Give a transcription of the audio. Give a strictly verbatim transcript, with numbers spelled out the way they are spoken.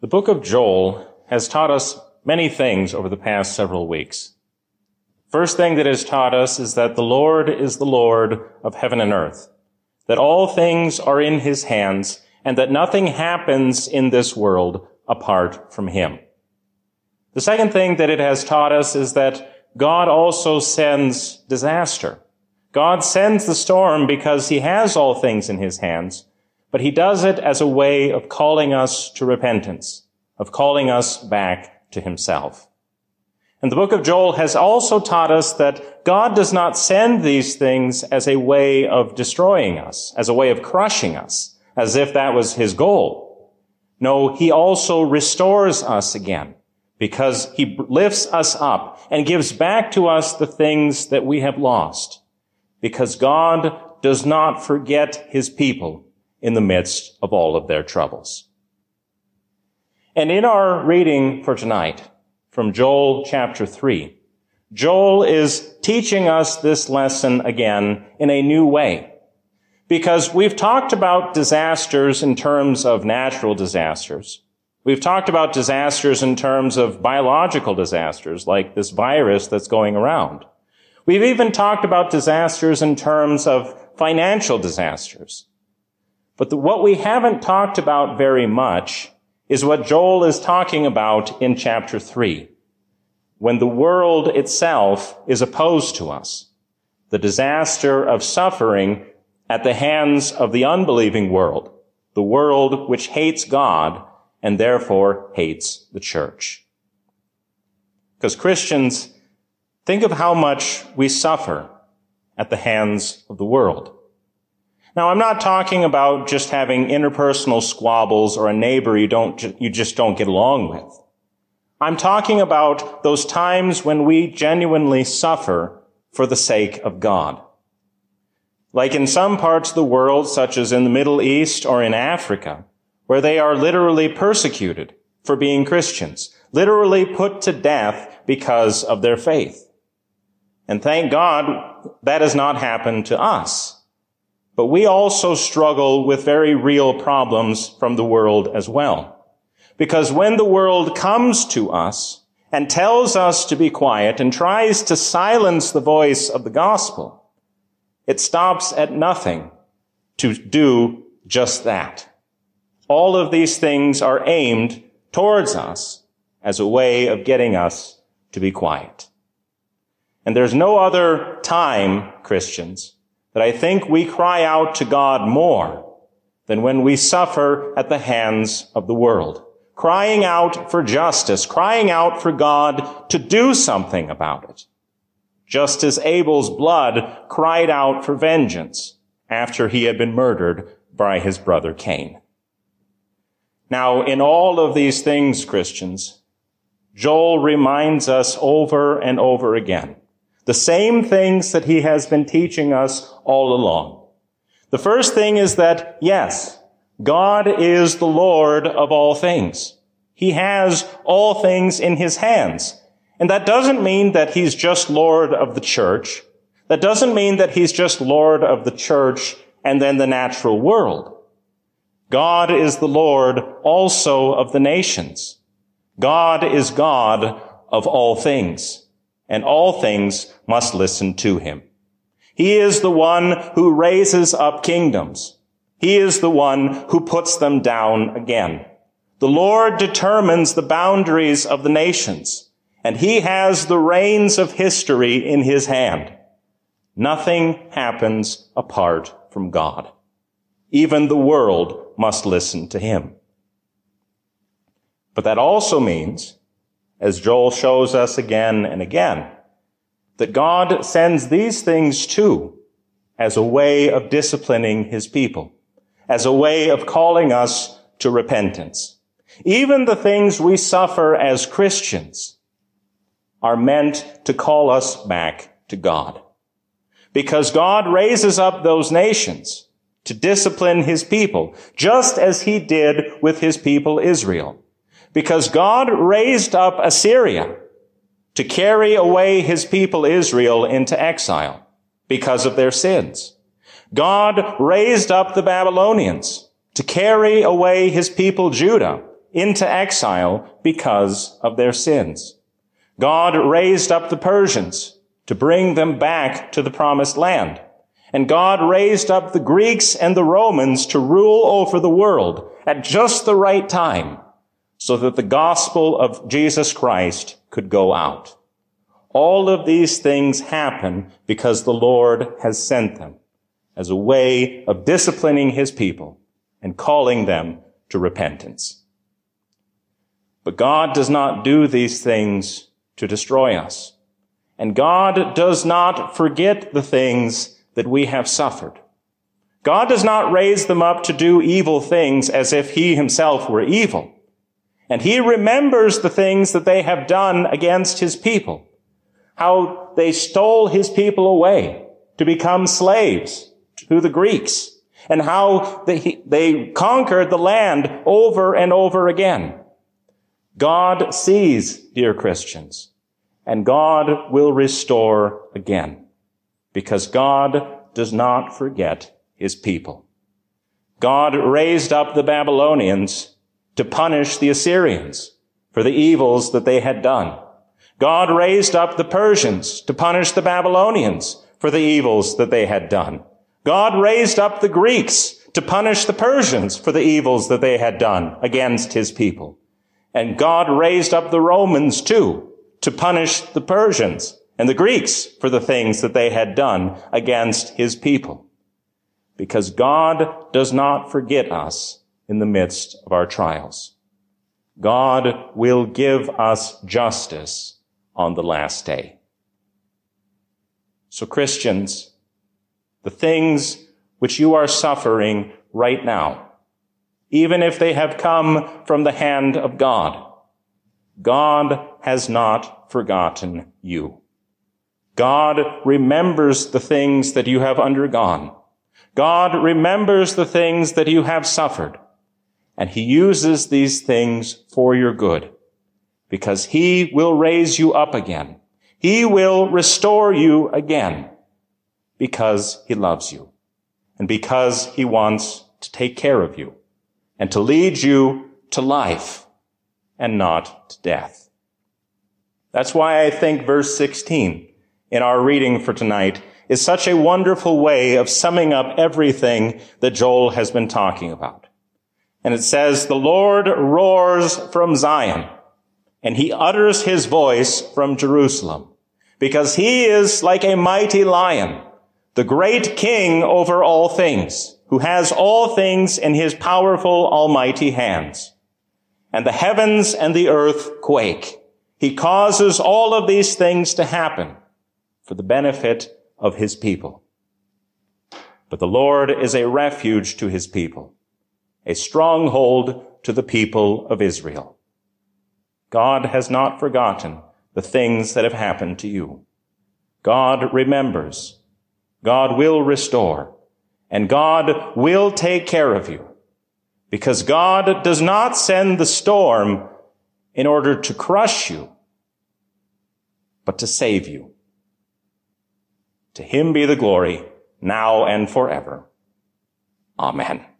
The book of Joel has taught us many things over the past several weeks. First thing that it has taught us is that the Lord is the Lord of heaven and earth, that all things are in his hands, and that nothing happens in this world apart from him. The second thing that it has taught us is that God also sends disaster. God sends the storm because he has all things in his hands, but he does it as a way of calling us to repentance, of calling us back to himself. And the book of Joel has also taught us that God does not send these things as a way of destroying us, as a way of crushing us, as if that was his goal. No, he also restores us again, because he lifts us up and gives back to us the things that we have lost, because God does not forget his people in the midst of all of their troubles. And in our reading for tonight, from Joel chapter three, Joel is teaching us this lesson again in a new way. Because we've talked about disasters in terms of natural disasters. We've talked about disasters in terms of biological disasters, like this virus that's going around. We've even talked about disasters in terms of financial disasters. But the, what we haven't talked about very much is what Joel is talking about in chapter three, when the world itself is opposed to us, the disaster of suffering at the hands of the unbelieving world, the world which hates God and therefore hates the church. Because Christians, think of how much we suffer at the hands of the world. Now, I'm not talking about just having interpersonal squabbles or a neighbor you don't, you just don't get along with. I'm talking about those times when we genuinely suffer for the sake of God. Like in some parts of the world, such as in the Middle East or in Africa, where they are literally persecuted for being Christians, literally put to death because of their faith. And thank God that has not happened to us. But we also struggle with very real problems from the world as well. Because when the world comes to us and tells us to be quiet and tries to silence the voice of the gospel, it stops at nothing to do just that. All of these things are aimed towards us as a way of getting us to be quiet. And there's no other time, Christians, that I think we cry out to God more than when we suffer at the hands of the world, crying out for justice, crying out for God to do something about it. Just as Abel's blood cried out for vengeance after he had been murdered by his brother Cain. Now, in all of these things, Christians, Joel reminds us over and over again the same things that he has been teaching us all along. The first thing is that, yes, God is the Lord of all things. He has all things in his hands. And that doesn't mean that he's just Lord of the church. That doesn't mean that he's just Lord of the church and then the natural world. God is the Lord also of the nations. God is God of all things, and all things must listen to him. He is the one who raises up kingdoms. He is the one who puts them down again. The Lord determines the boundaries of the nations, and he has the reins of history in his hand. Nothing happens apart from God. Even the world must listen to him. But that also means, as Joel shows us again and again, that God sends these things too as a way of disciplining his people, as a way of calling us to repentance. Even the things we suffer as Christians are meant to call us back to God. Because God raises up those nations to discipline his people, just as he did with his people Israel. Because God raised up Assyria to carry away his people Israel into exile because of their sins. God raised up the Babylonians to carry away his people Judah into exile because of their sins. God raised up the Persians to bring them back to the promised land. And God raised up the Greeks and the Romans to rule over the world at just the right time so that the gospel of Jesus Christ could go out. All of these things happen because the Lord has sent them as a way of disciplining his people and calling them to repentance. But God does not do these things to destroy us. And God does not forget the things that we have suffered. God does not raise them up to do evil things as if he himself were evil. And he remembers the things that they have done against his people, how they stole his people away to become slaves to the Greeks, and how they, they conquered the land over and over again. God sees, dear Christians, and God will restore again, because God does not forget his people. God raised up the Babylonians to punish the Assyrians for the evils that they had done. God raised up the Persians to punish the Babylonians for the evils that they had done. God raised up the Greeks to punish the Persians for the evils that they had done against his people. And God raised up the Romans too to punish the Persians and the Greeks for the things that they had done against his people. Because God does not forget us in the midst of our trials. God will give us justice on the last day. So Christians, the things which you are suffering right now, even if they have come from the hand of God, God has not forgotten you. God remembers the things that you have undergone. God remembers the things that you have suffered. And he uses these things for your good, because he will raise you up again. He will restore you again, because he loves you and because he wants to take care of you and to lead you to life and not to death. That's why I think verse sixteen in our reading for tonight is such a wonderful way of summing up everything that Joel has been talking about. And it says, the Lord roars from Zion, and he utters his voice from Jerusalem, because he is like a mighty lion, the great king over all things, who has all things in his powerful almighty hands. And the heavens and the earth quake. He causes all of these things to happen for the benefit of his people. But the Lord is a refuge to his people, a stronghold to the people of Israel. God has not forgotten the things that have happened to you. God remembers. God will restore. And God will take care of you. Because God does not send the storm in order to crush you, but to save you. To him be the glory, now and forever. Amen.